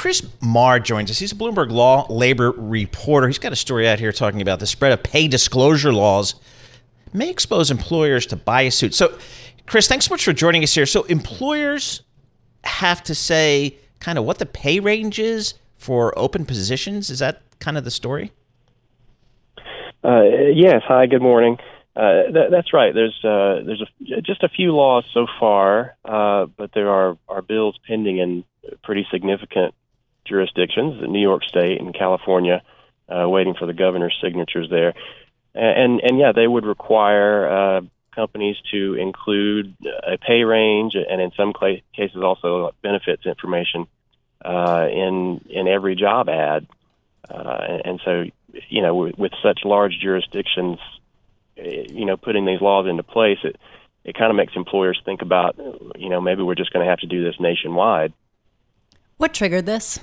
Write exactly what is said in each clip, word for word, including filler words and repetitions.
Chris Marr joins us. He's a Bloomberg Law labor reporter. He's got a story out here talking about the spread of pay disclosure laws may expose employers to bias suits. So, Chris, thanks so much for joining us here. So employers have to say kind of what the pay range is for open positions. Is that kind of the story? Uh, yes. Hi, good morning. Uh, th- that's right. There's uh, there's a, just a few laws so far, uh, but there are, are bills pending in pretty significant jurisdictions, New York State and California, uh, waiting for the governor's signatures there. And, and, and yeah, they would require uh, companies to include a pay range and in some cl- cases also benefits information uh, in in every job ad. Uh, and, and so, you know, with, with such large jurisdictions, you know, putting these laws into place, it, it kind of makes employers think about, you know, maybe we're just going to have to do this nationwide. What triggered this?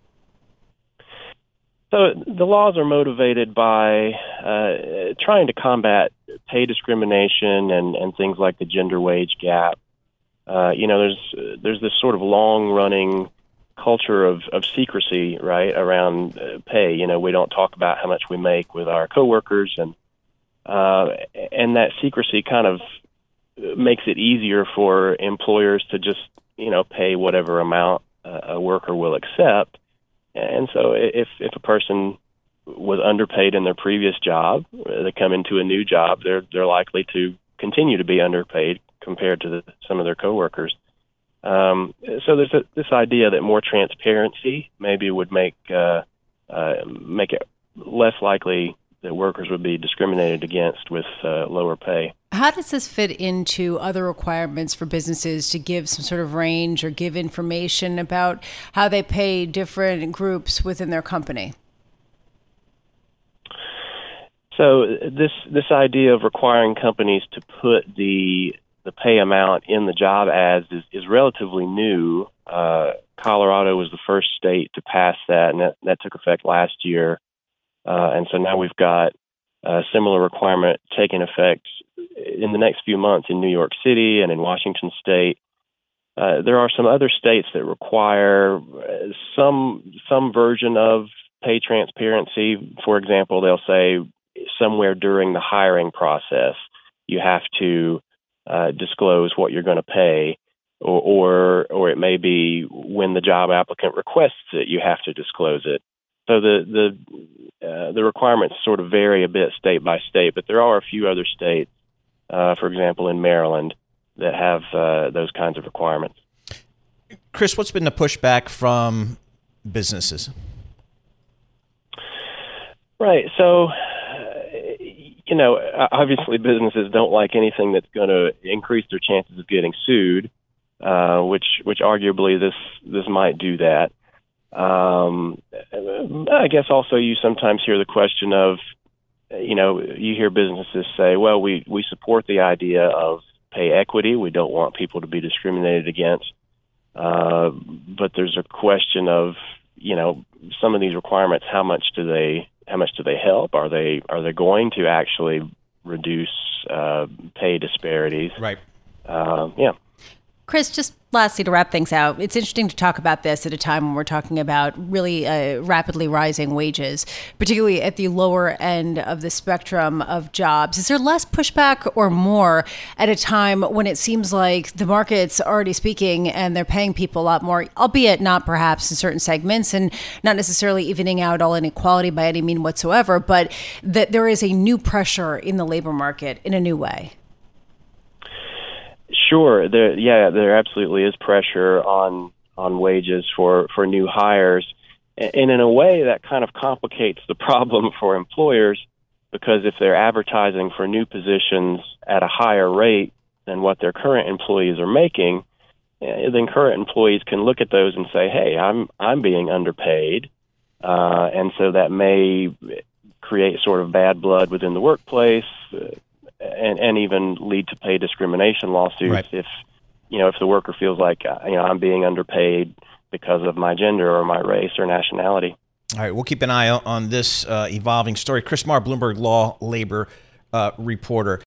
So the laws are motivated by uh, trying to combat pay discrimination and, and things like the gender wage gap. Uh, you know, there's there's this sort of long-running culture of, of secrecy, right, around uh, pay. You know, we don't talk about how much we make with our coworkers, and uh, and that secrecy kind of makes it easier for employers to just, you know, pay whatever amount uh, a worker will accept. And so if if a person was underpaid in their previous job, they come into a new job, they're they're likely to continue to be underpaid compared to the, some of their coworkers. Um, so there's a, this idea that more transparency maybe would make uh, uh, make it less likely that workers would be discriminated against with uh, lower pay. How does this fit into other requirements for businesses to give some sort of range or give information about how they pay different groups within their company? So this this idea of requiring companies to put the the pay amount in the job ads is, is relatively new. Uh, Colorado was the first state to pass that, and that, that took effect last year. Uh, and so now we've got a similar requirement taking effect in the next few months in New York City and in Washington State. Uh, there are some other states that require some some version of pay transparency. For example, they'll say somewhere during the hiring process, you have to uh, disclose what you're going to pay, or, or or it may be when the job applicant requests it, you have to disclose it. So the the uh, the requirements sort of vary a bit state by state, but there are a few other states, uh, for example, in Maryland, that have uh, those kinds of requirements. Chris, what's been the pushback from businesses? Right. So, uh, you know, obviously businesses don't like anything that's going to increase their chances of getting sued, uh, which which arguably this this might do that. Um, I guess also you sometimes hear the question of, you know, you hear businesses say, well, we, we support the idea of pay equity. We don't want people to be discriminated against. Uh, but there's a question of, you know, some of these requirements, how much do they, how much do they help? Are they, are they going to actually reduce, uh, pay disparities? Right. Uh, yeah. Chris, just lastly, to wrap things out, it's interesting to talk about this at a time when we're talking about really uh, rapidly rising wages, particularly at the lower end of the spectrum of jobs. Is there less pushback or more at a time when it seems like the market's already speaking and they're paying people a lot more, albeit not perhaps in certain segments and not necessarily evening out all inequality by any mean whatsoever, but that there is a new pressure in the labor market in a new way? Sure. There, yeah, there absolutely is pressure on on wages for, for new hires. And in a way, that kind of complicates the problem for employers, because if they're advertising for new positions at a higher rate than what their current employees are making, then current employees can look at those and say, hey, I'm I'm being underpaid. Uh, and so that may create sort of bad blood within the workplace, uh, and, and even lead to pay discrimination lawsuits. Right. If, you know, if the worker feels like, uh, you know, I'm being underpaid because of my gender or my race or nationality. All right, we'll keep an eye on this uh, evolving story. Chris Marr, Bloomberg Law labor uh, reporter.